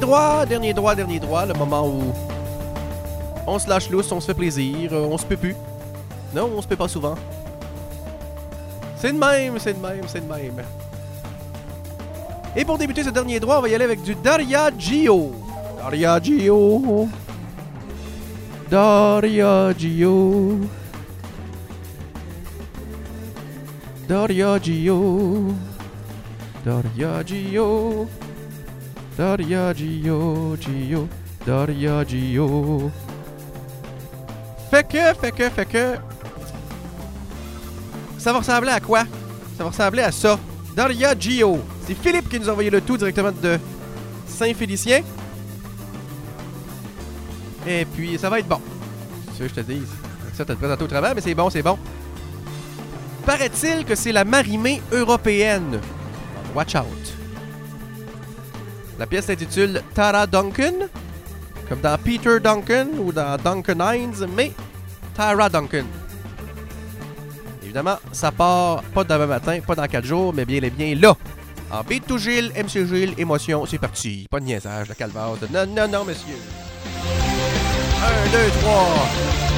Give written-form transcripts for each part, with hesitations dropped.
droit, le moment où on se lâche lousse, on se fait plaisir, on se peut plus. Non, on se peut pas souvent. C'est de même. Et pour débuter ce dernier droit, on va y aller avec du Daria Gio. Daria Gio. Daria Gio. Daria Gio. Daria Gio. Daria Gio. Gio. Daria Gio. Fait que... Ça va ressembler à quoi? Ça va ressembler à ça. Daria Gio. C'est Philippe qui nous a envoyé le tout directement de Saint-Félicien. Et puis, ça va être bon. C'est sûr que je te dis. Ça, t'as te présenté au travers, mais c'est bon. Paraît-il que c'est la Marimée européenne. Watch out. La pièce s'intitule Tara Duncan, comme dans Peter Duncan ou dans Duncan Hines, mais Tara Duncan. Évidemment, ça part pas demain matin, pas dans 4 jours, mais bien et bien là. En beat to Gilles, MC Gilles, émotion, c'est parti. Pas de niaisage, de calvaire. Non, monsieur. 1, 2, 3.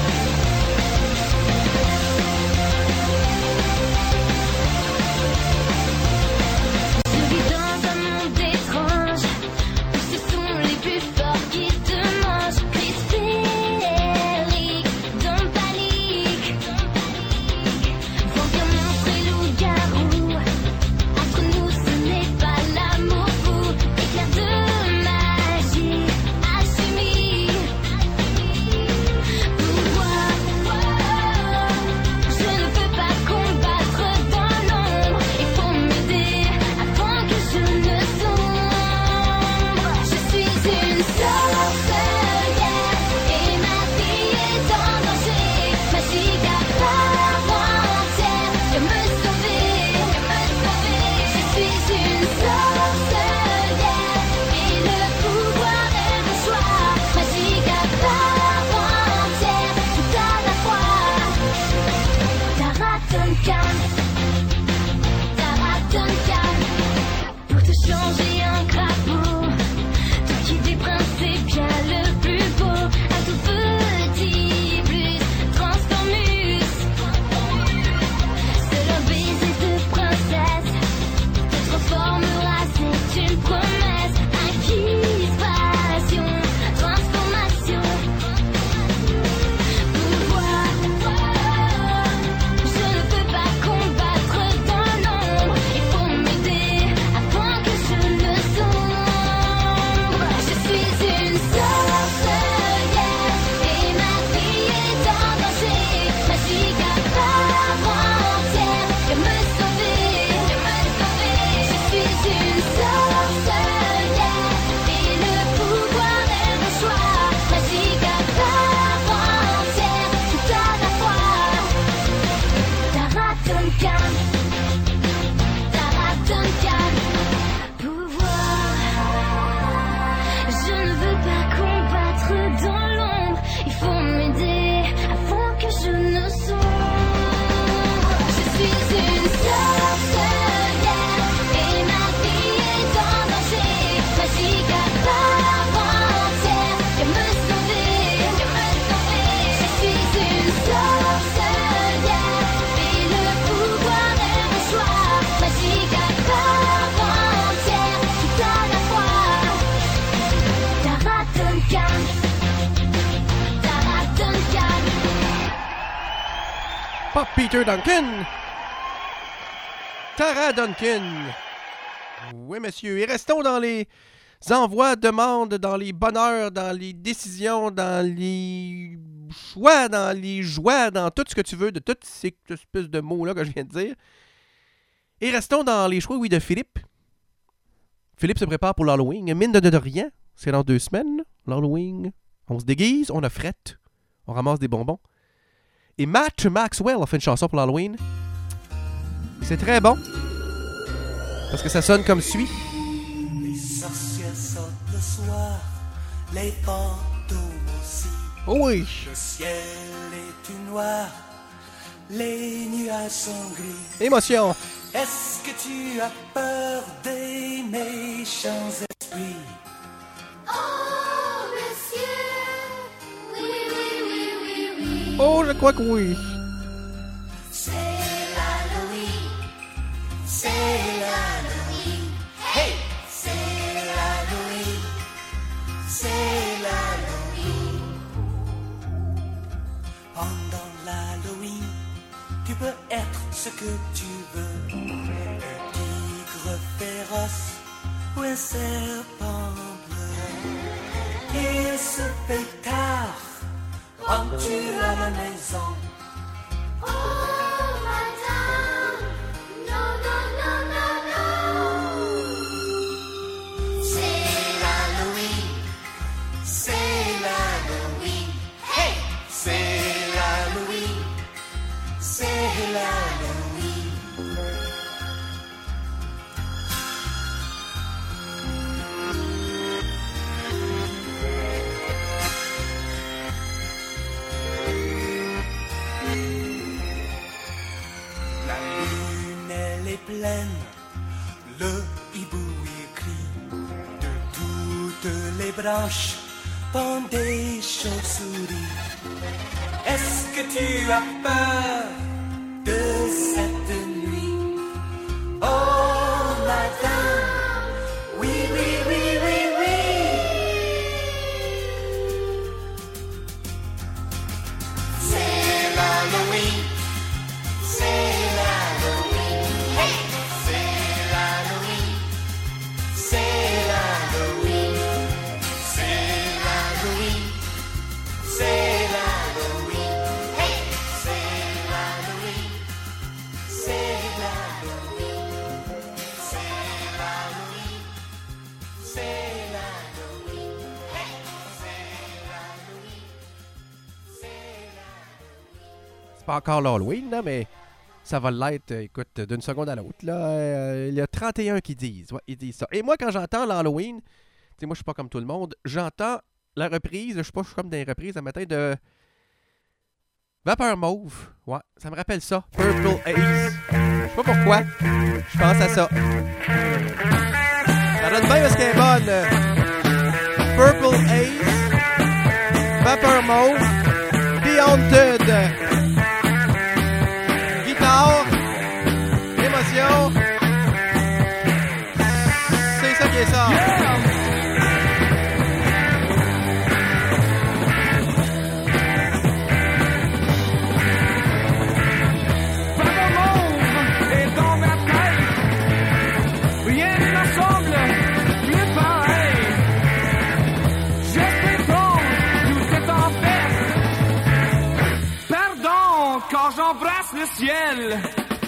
Peter Duncan. Tara Duncan. Oui, monsieur. Et restons dans les envois, demandes, dans les bonheurs, dans les décisions, dans les choix, dans les joies, dans tout ce que tu veux, de toutes ces espèces de mots-là que je viens de dire. Et restons dans les choix, oui, de Philippe. Philippe se prépare pour l'Halloween. Mine de rien, c'est dans 2 semaines, l'Halloween. On se déguise, on a frette, on ramasse des bonbons. Et Matt Maxwell a fait une chanson pour l'Halloween. C'est très bon. Parce que ça sonne comme suit. Les sorcières sortent le soir, les fantômes aussi. Oh oui. Le ciel est tout noir, les nuages sont gris. Émotion. Est-ce que tu as peur des méchants esprits? crois que oui. C'est l'Halloween, c'est l'Halloween, hey! C'est l'Halloween, c'est l'Halloween. Pendant l'Halloween, tu peux être ce que tu veux. Un tigre féroce ou un serpent bleu. Et ce fait tard, rentres-tu à la maison? Oh, madame, non, non, non, non, non. C'est l'Halloween, c'est l'Halloween, hey! C'est l'Halloween, c'est l'Halloween. La lune, elle est pleine, le hibou y crie. De toutes les branches pendent des chauves-souris. Est-ce que tu as peur de cette nuit? Oh, madame, oui, oui, oui, oui, oui. C'est l'Halloween, c'est l'Halloween, hey! C'est l'Halloween, c'est l'Halloween, c'est l'Halloween, c'est l'Halloween, hey! C'est l'Halloween, c'est l'Halloween, c'est l'Halloween, c'est l'Halloween, hey! C'est l'Halloween, c'est l'Halloween. C'est pas encore l'Halloween, là, mais ça va l'être, écoute, d'une seconde à l'autre. Là, il y a 31 qui disent. Ouais, ils disent ça. Et moi, quand j'entends l'Halloween, tu sais, moi, je suis pas comme tout le monde, j'entends la reprise, je sais pas, je suis comme dans les reprises un matin de Vapeur Mauve. Ouais, ça me rappelle ça. Purple Haze. Je sais pas pourquoi. Je pense à ça. Ça donne bien parce qu'elle est bonne. Purple Haze. Vapeur Mauve. The Haunted. Guitare. Émotion. C'est ça qui est ça. Vapeur mauve est dans ma tête. Rien ne semble plus pareil. J'espère donc tout est en fête. Pardon quand j'embrasse le ciel.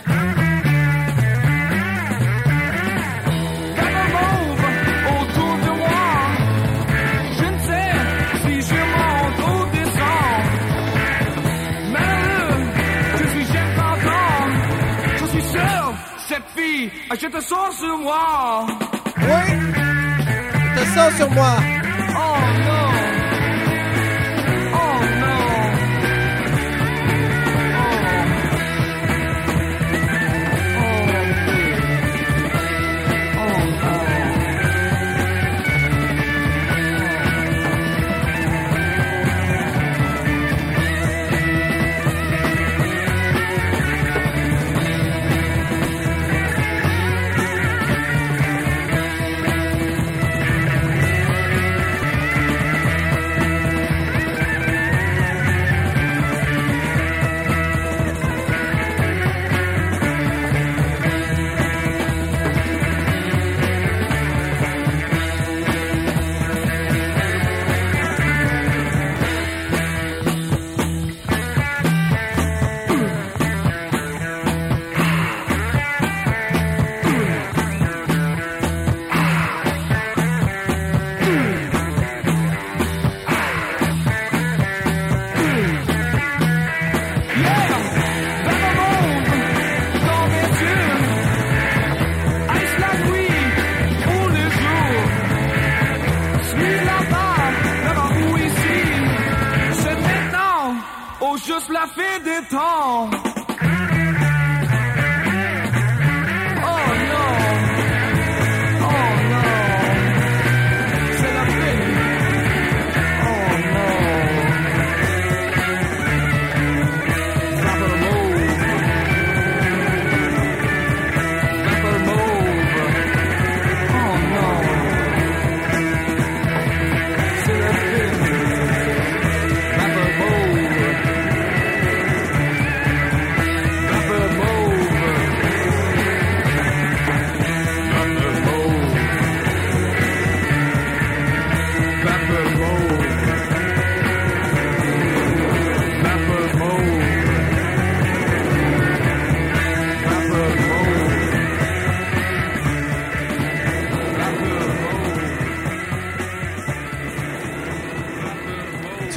Vapeur mauve autour de moi. Je ne sais si je monte ou descends. Malheureux, je suis jeune content. Je suis sûr, cette fille, je te sens sur moi. Oui. Je te sens sur moi. Oh non. Oh non.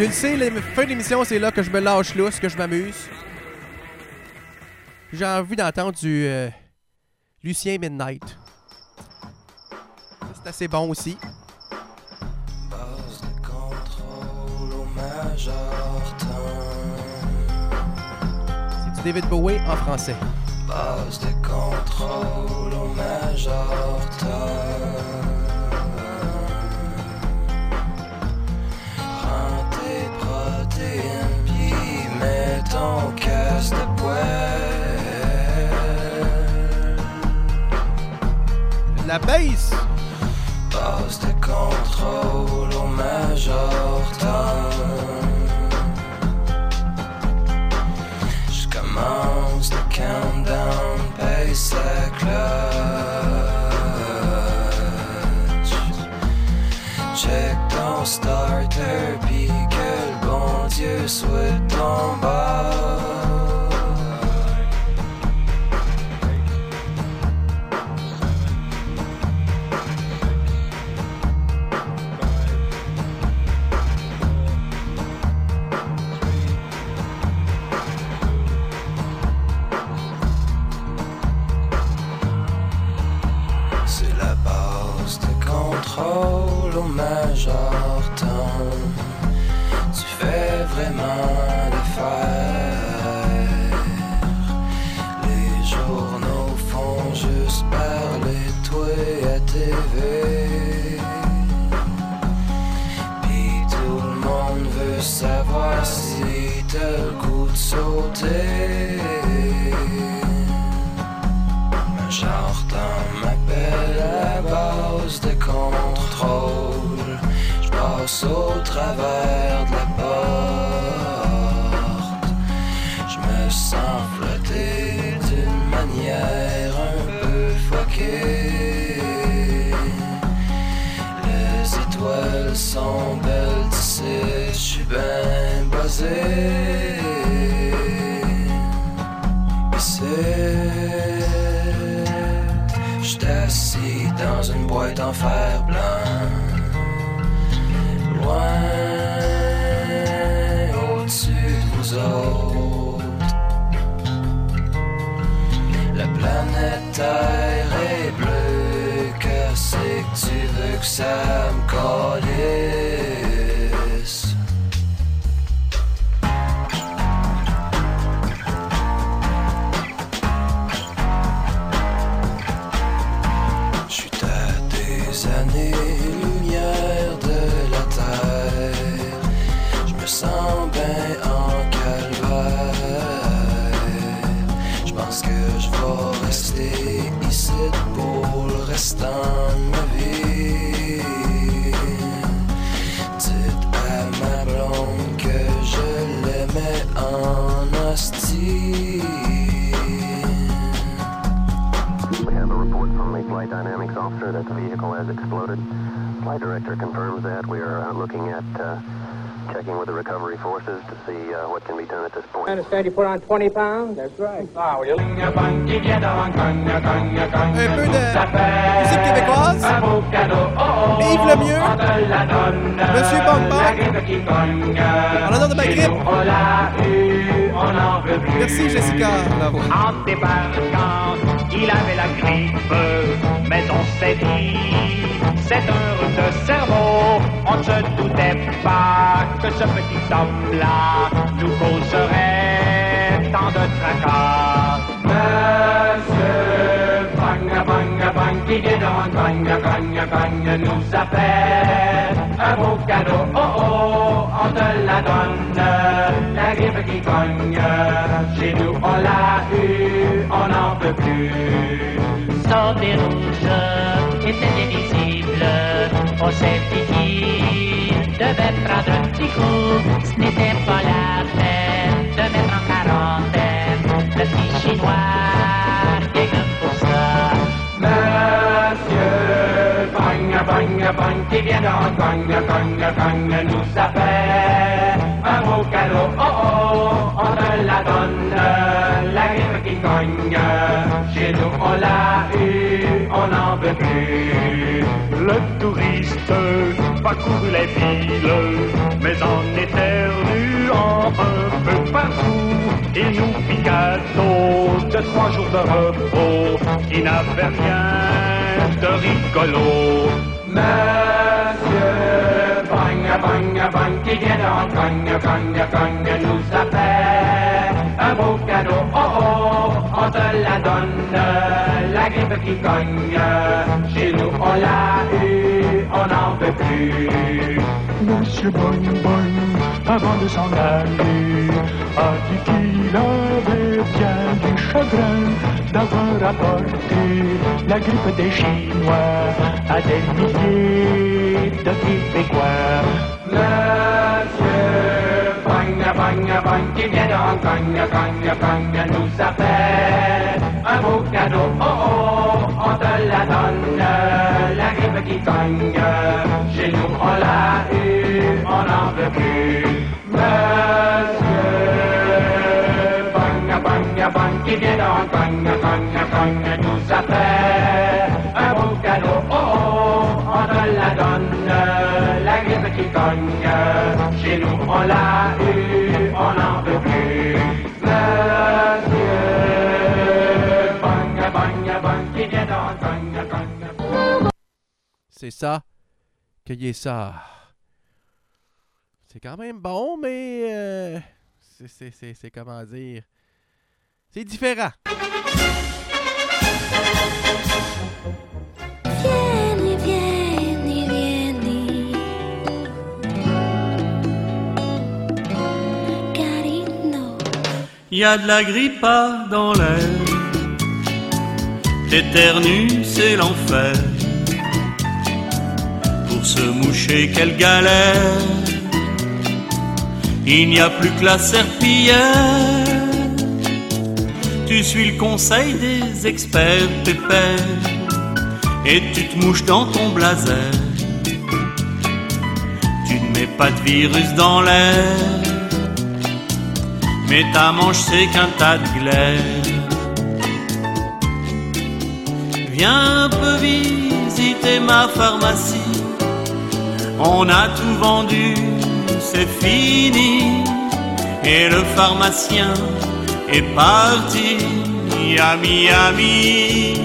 Tu le sais, la fin d'émission, c'est là que je me lâche lousse, que je m'amuse. J'ai envie d'entendre du Lucien Midnight. Ça, c'est assez bon aussi. Base de contrôle au Major C'est du David Bowie en français. Base de contrôle au Major Prends tes protéines pis mets ton casque de poêle. La baisse! Base de contrôle au Major Je commence le countdown, paye sa clutch. Check ton starter, pis que le bon Dieu soit ton bord. Contrôle au Major tu fais vraiment l'affaire. Les journaux font juste parler de toi à TV. Pis tout le monde veut savoir si t'as le goût de sauter. Major m'appelle à base de contrôle. J'passe au travers de la porte. J'me sens flotter d'une manière un peu fuckée. Les étoiles sont belles d'ici, j'suis ben buzzé. J'suis assis dans une boîte en fer blanc. Loin au-dessus de vous autres. La planète Terre est bleue. Qu'est-ce que tu veux que ça me calisse? Années-lumière de la terre, je me sens bien en calvaire. Je pense que je vais rester ici pour le restant de ma vie. Dites à ma blonde que je l'aimais en hostie. We have a report from the flight dynamics officer that the vehicle has exploded. Flight director confirms that. We are looking at checking with the recovery forces to see what can be done at this point. I understand you put on 20 pounds? That's right. Un peu de musique québécoise. Yves Lemieux. Monsieur Bang. En l'honneur de ma grippe. Merci Jessica. En débarquant, il avait la grippe, mais on s'est dit, c'est un rhume de cerveau. On ne se doutait pas que ce petit homme-là nous causerait tant de tracas. Monsieur Bang, qui vient de Bang, nous a fait un beau cadeau. Oh oh, on te la donne, la grippe qui cogne. Chez nous on l'a eu, on n'en peut plus. Sauter rouge était invisible. On s'est dit qu'il devait prendre un petit coup. Ce n'était pas la peine de mettre en quarantaine le petit chinois, rien que pour ça. Monsieur Bang, qui vient de Hong Kong, nous a fait un beau cadeau. Oh oh, on te la donne, la grippe qui cogne. Chez nous on l'a eu, on n'en veut plus. Le touriste parcouru les villes, mais en éternuant un peu partout, il nous fit cadeau de 3 jours de repos qui n'avaient rien de rigolo. Monsieur Bang, qui vient d'en cogne, nous a fait un beau cadeau, on te la donne, la grippe qui cogne, chez nous on l'a eu, on n'en veut plus. Monsieur Bonne, avant de s'en aller, a dit qu'il avait bien du chagrin d'avoir apporté la grippe des Chinois à des milliers de Québécois. Monsieur Bang, qui vient d'en cogne, nous a fait un beau cadeau, on te la donne, la grippe qui cogne, chez nous on l'a eu, on n'en veut plus. Monsieur Bang, qui vient d'en cogne, nous a fait un beau cadeau, on te la donne, la grippe qui cogne, chez nous on l'a eu, on n'en veut plus. Monsieur Bang, qui vient d'en cogne. C'est ça. Cueillez ça. C'est quand même bon, mais... c'est comment dire... C'est différent. Vieni, vieni, vieni, carino. Y a de la grippa dans l'air, t'éternues, c'est l'enfer. Pour se moucher, quelle galère. Il n'y a plus que la serpillière. Tu suis le conseil des experts pépères et tu te mouches dans ton blazer. Tu ne mets pas de virus dans l'air, mais ta manche c'est qu'un tas de glaire. Viens un peu visiter ma pharmacie, on a tout vendu, c'est fini. Et le pharmacien est parti à Miami.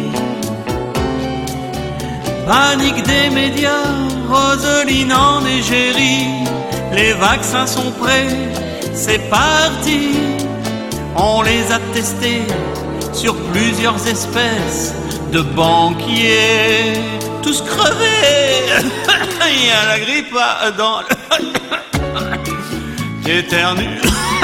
Panique des médias, Roseline en égérie. Les vaccins sont prêts, c'est parti. On les a testés sur plusieurs espèces de banquiers. Tous crevés. Il y a la grippe dans l'éternue.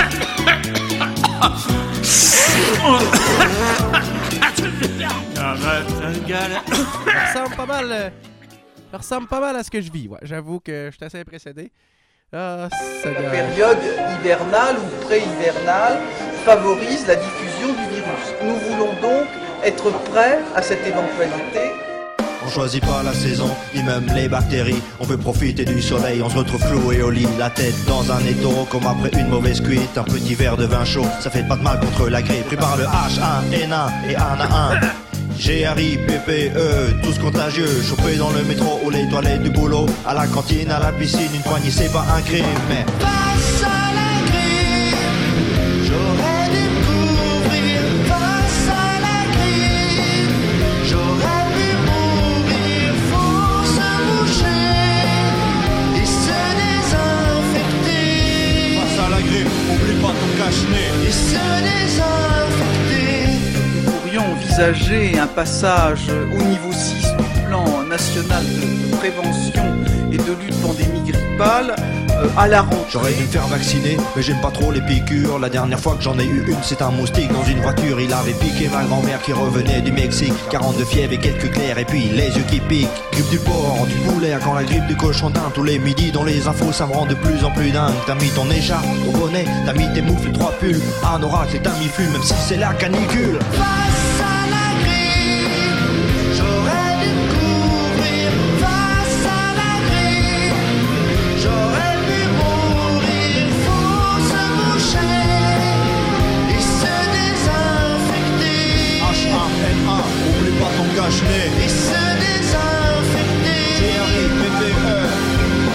Ça ressemble pas mal à ce que je vis. Ouais. J'avoue que je suis assez impressionné. La période hivernale ou pré-hivernale favorise la diffusion du virus. Nous voulons donc être prêts à cette éventualité. On choisit pas la saison, ni même les bactéries. On veut profiter du soleil, on se retrouve cloué au lit. La tête dans un étau, comme après une mauvaise cuite. Un petit verre de vin chaud, ça fait pas de mal contre la grippe. Pris par le H1N1 et 1 à 1. GRIPPE, tous contagieux. Chopé dans le métro ou les toilettes du boulot. À la cantine, à la piscine, une poignée c'est pas un crime. Mais Face à la grippe, j'aurais dû couvrir. Face à la grippe, j'aurais pu mourir. Faut se moucher et se désinfecter. face à la grippe, oublie pas ton cache-nez. Et se désinfecter. Nous pourrions envisager un passage au niveau 6 du plan national de prévention et de lutte pandémie grippale à la rentrée. J'aurais dû me faire vacciner, mais j'aime pas trop les piqûres. La dernière fois que j'en ai eu une, c'est un moustique dans une voiture. Il avait piqué ma grand-mère qui revenait du Mexique. 42 fièvres et quelques clairs, et puis les yeux qui piquent. Grippe du porc, du poulet, quand la grippe du cochon d'Inde. Tous les midis dans les infos, ça me rend de plus en plus dingue. T'as mis ton écharpe au bonnet, t'as mis tes moufles, 3 pulls, un oracle et t'as mis fume, même si c'est la canicule. Face à la grippe, j'aurais dû couvrir. Face à la grippe, j'aurais pu mourir. Faut se moucher et se désinfecter. H1N1, oublie pas ton cache-nez. Et se désinfecter. GRIPPE,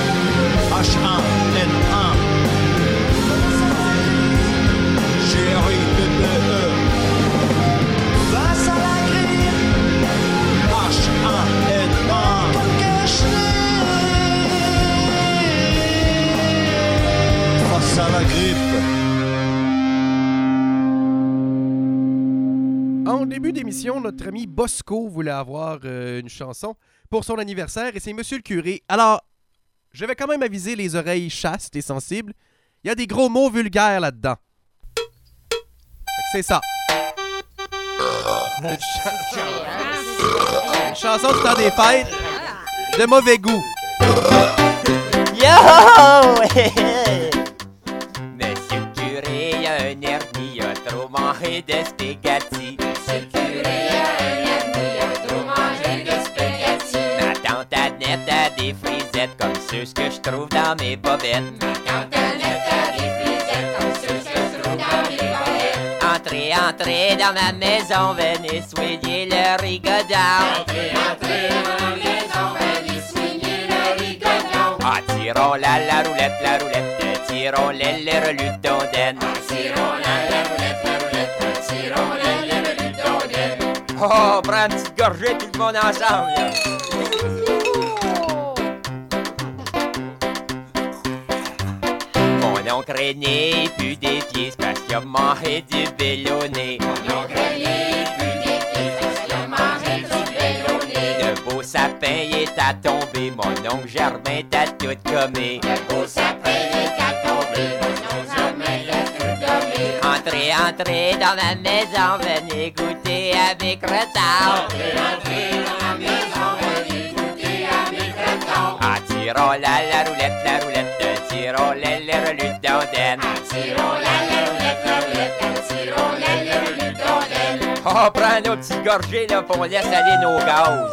En début d'émission, notre ami Bosco voulait avoir une chanson pour son anniversaire et c'est Monsieur le curé. Alors, je vais quand même aviser les oreilles chastes et sensibles. Il y a des gros mots vulgaires là-dedans. C'est ça. Une chanson du temps des fêtes de mauvais goût. Yo! Monsieur le curé a un hernie, il a trop mangé de spaghetti. Monsieur le curé a un hernie, il a trop mangé de spaghetti. Ma tante Annette a des frisettes comme ceux que je trouve dans mes bobettes. Ma tante Annette a des frisettes comme ceux que je trouve dans mes bobettes. Entrez, entrez dans ma maison, venez soigner le rigodon. Entrez, entrez dans ma maison, venez soigner le rigodon. Ah, tirons la roulette, tirons les reluts d'ondaine. Ah, tirons la roulette, tirons les reluts d'ondaine. Oh, prends une petite gorgée tout le monde ensemble, là. Mon oncle René pue des pieds parce qu'il a mangé du bélonné. Mon oncle René pue des pieds parce qu'il a mangé du bélonné. Le beau sapin il est à tomber, mon oncle Germain t'a tout gommé. Le beau sapin il est à tomber, mon oncle Germain t'a tout gommé. Entrez, entrez dans ma maison, venez goûter avec retard. Entrez, entrez dans ma maison, venez goûter avec retard. Ah, tirons la roulette, tirons les reluts d'ondaine. Ah, tirons la roulette, tirons les reluts d'ondaine. Oh, prends nos petits gorgées là, pour on laisse aller nos gaz.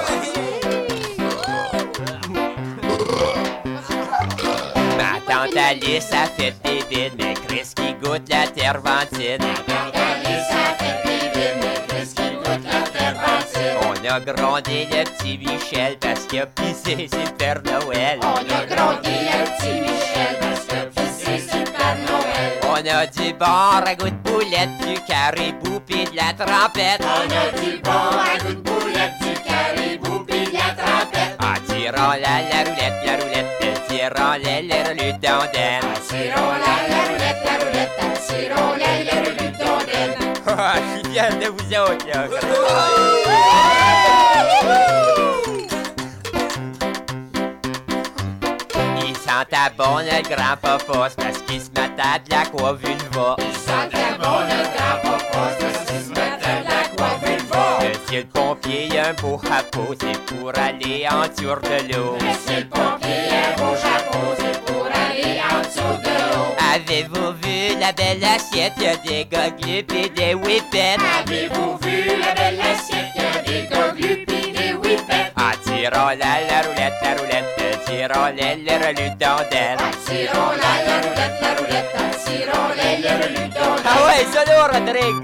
Ma tante Alice a fait des bides, mais Chris qui goûte la terventine. Ma tante Alice a fait des bides, mais Chris qui goûte la terventine. On a grondé le petit Michel parce qu'il a pissé sur le Père Noël. On a grondé le petit Michel parce qu'il a pissé sur le Père Noël. On a du bon ragoût de boulette, du caribou pis de la trompette. On a du bon ragoût de boulette, du caribou pis de la trompette. Ah, tirons la roulette, tirons les reluts d'ondaine. Ah, tirons la roulette, tirons les reluts d'ondaine. Ah, je suis fier de vous autres, là. Il sentait bon le grand-papa, c'est parce qu'il se mettait de l'aquavulva. Il sentait bon le grand-papa, c'est parce qu'il se mettait de l'aquavulva. Monsieur le pompier, a un beau chapeau, c'est pour aller en dessous de l'eau. Monsieur le pompier, a un beau chapeau, c'est pour aller en dessous de l'eau. Avez-vous vu la belle assiette, y'a des goglus pis des whippets. Avez-vous vu la belle assiette, y'a des goglus pis des whippets. Ah, tirons la roulette, tirons les reluts d'ondaine. Ah, tirons la roulette, tirons les reluts d'ondaine. Ah ouais, solo, Rodrigue.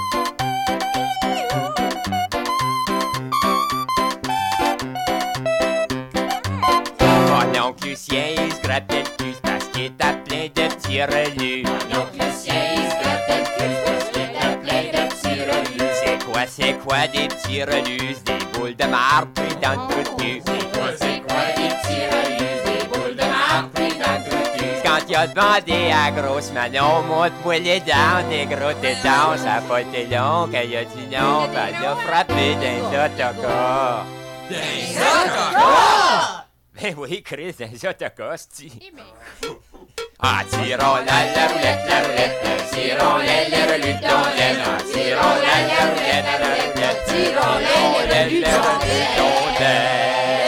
Mon oncle Lucien, il se grattait le cul parce qu'il était plein de petits relus. Mon oncle Lucien, il se grattait le cul parce qu'il était plein de petits relus. C'est quoi des petits relus? Des boules de marbre pris dans le trou de cul. C'est quoi des petits relus? Des boules de marbre pris dans le trou de cul. Quand il a demandé à grosse Manon, montre-moi les dents, des gros tétons. Ça a pas été long qu'elle a dit non, pis elle a frappé d'un autocar. Des autocars? Ben oui, Chris, des autocars, c'ti. Ah, tirons la roulette, tirons les reluts d'ondaine. Ah, tirons la roulette, tirons les reluts d'ondaine.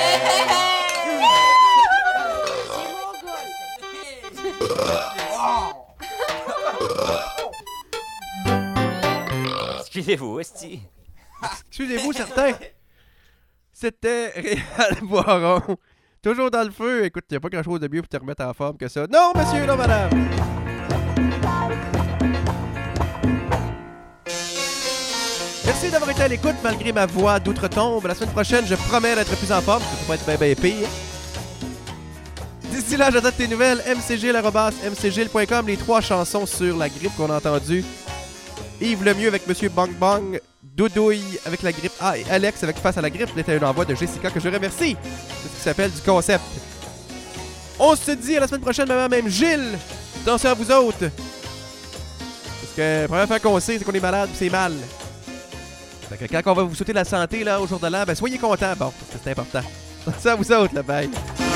Excusez-vous, c'ti. Excusez-vous, certains. C'était Réal Boiron. Toujours dans le feu. Écoute, il n'y a pas grand-chose de mieux pour te remettre en forme que ça. Non, monsieur, non, madame. Merci d'avoir été à l'écoute malgré ma voix d'outre-tombe. La semaine prochaine, je promets d'être plus en forme. Ça peut pas être bien pire. D'ici là, j'attends tes nouvelles. mcgil@mcgil.com. Les 3 chansons sur la grippe qu'on a entendues. Yves Lemieux avec Monsieur Bang Bang. Doudouille avec la grippe. Ah, et Alex avec Face à la grippe. C'était un envoi de Jessica que je remercie. C'est ce qui s'appelle du concept. On se dit à la semaine prochaine, même Gilles. Attention à vous autres. Parce que la première fois qu'on sait, c'est qu'on est malade, c'est mal. Fait que quand on va vous souhaiter la santé là, au jour de l'an, ben soyez contents, bon, parce que c'est important. Ça vous autres, là, bye.